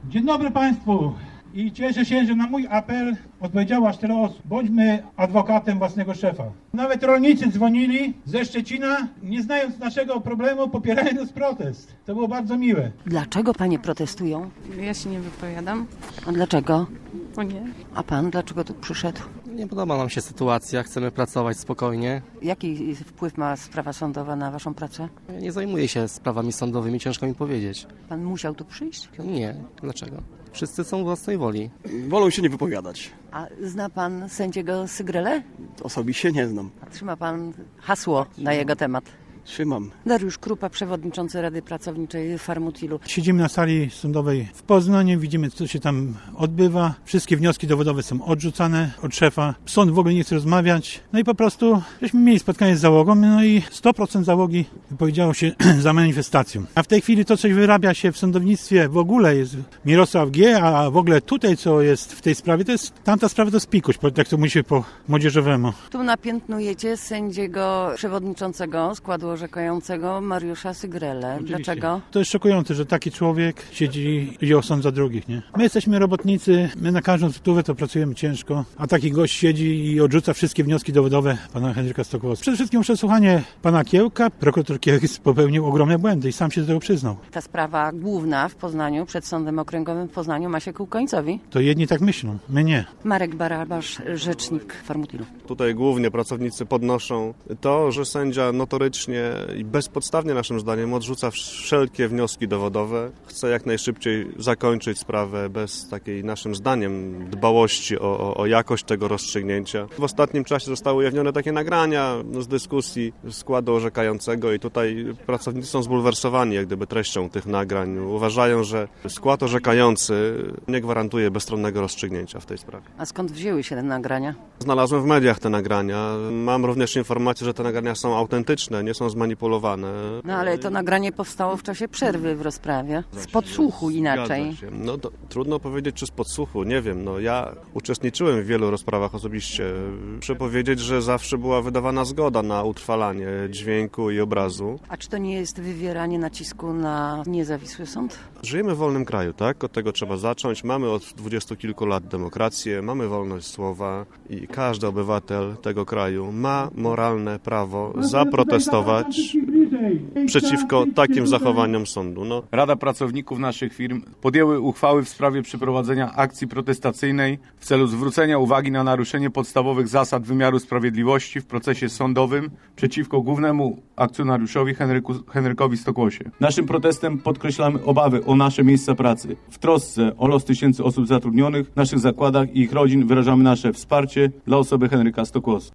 Dzień dobry Państwu i cieszę się, że na mój apel odpowiedziało aż tyle osób. Bądźmy adwokatem własnego szefa. Nawet rolnicy dzwonili ze Szczecina, nie znając naszego problemu, popierając protest. To było bardzo miłe. Dlaczego panie protestują? Ja się nie wypowiadam. A dlaczego? O nie. A pan dlaczego tu przyszedł? Nie podoba nam się sytuacja, chcemy pracować spokojnie. Jaki wpływ ma sprawa sądowa na waszą pracę? Ja nie zajmuję się sprawami sądowymi, ciężko mi powiedzieć. Pan musiał tu przyjść? Nie, dlaczego? Wszyscy są własnej woli. Wolą się nie wypowiadać. A zna pan sędziego Sygrelę? Osobiście nie znam. A trzyma pan hasło na jego temat? Trzymam. Dariusz Krupa, przewodniczący Rady Pracowniczej Farmutilu. Siedzimy na sali sądowej w Poznaniu, widzimy co się tam odbywa. Wszystkie wnioski dowodowe są odrzucane od szefa. Sąd w ogóle nie chce rozmawiać. No i po prostu żeśmy mieli spotkanie z załogą, no i 100% załogi wypowiedziało się za manifestacją. A w tej chwili to, co wyrabia się w sądownictwie w ogóle jest Mirosław G., a w ogóle tutaj, co jest w tej sprawie, to jest tamta sprawa to jest pikuś, tak to mówi się po młodzieżowemu. Tu napiętnujecie sędziego przewodniczącego składu orzekającego Mariusza Sygrelę. Oczywiście. Dlaczego? To jest szokujące, że taki człowiek siedzi i osądza drugich, nie? My jesteśmy robotnicy, my na każdą złotówę to pracujemy ciężko, a taki gość siedzi i odrzuca wszystkie wnioski dowodowe pana Henryka Stokłowskiego. Przede wszystkim przesłuchanie pana Kiełka. Prokurator Kiełk popełnił ogromne błędy i sam się do tego przyznał. Ta sprawa główna w Poznaniu, przed Sądem Okręgowym w Poznaniu ma się ku końcowi. To jedni tak myślą, my nie. Marek Barabasz, rzecznik Farmutilu. Tutaj głównie pracownicy podnoszą to, że sędzia notorycznie i bezpodstawnie naszym zdaniem odrzuca wszelkie wnioski dowodowe. Chce jak najszybciej zakończyć sprawę bez takiej naszym zdaniem dbałości o jakość tego rozstrzygnięcia. W ostatnim czasie zostały ujawnione takie nagrania z dyskusji składu orzekającego i tutaj pracownicy są zbulwersowani jak gdyby treścią tych nagrań. Uważają, że skład orzekający nie gwarantuje bezstronnego rozstrzygnięcia w tej sprawie. A skąd wzięły się te nagrania? Znalazłem w mediach te nagrania. Mam również informację, że te nagrania są autentyczne, nie są zmanipulowane. No ale to nagranie powstało w czasie przerwy w rozprawie. Z podsłuchu inaczej. No to trudno powiedzieć, czy z podsłuchu, nie wiem. No ja uczestniczyłem w wielu rozprawach osobiście. Muszę powiedzieć, że zawsze była wydawana zgoda na utrwalanie dźwięku i obrazu. A czy to nie jest wywieranie nacisku na niezawisły sąd? Żyjemy w wolnym kraju, tak? Od tego trzeba zacząć. Mamy od 20 kilku lat demokrację, mamy wolność słowa i każdy obywatel tego kraju ma moralne prawo zaprotestować przeciwko takim zachowaniom sądu. No. Rada Pracowników naszych firm podjęły uchwały w sprawie przeprowadzenia akcji protestacyjnej w celu zwrócenia uwagi na naruszenie podstawowych zasad wymiaru sprawiedliwości w procesie sądowym przeciwko głównemu akcjonariuszowi Henrykowi Stokłosie. Naszym protestem podkreślamy obawy o nasze miejsca pracy. W trosce o los tysięcy osób zatrudnionych w naszych zakładach i ich rodzin wyrażamy nasze wsparcie dla osoby Henryka Stokłosa.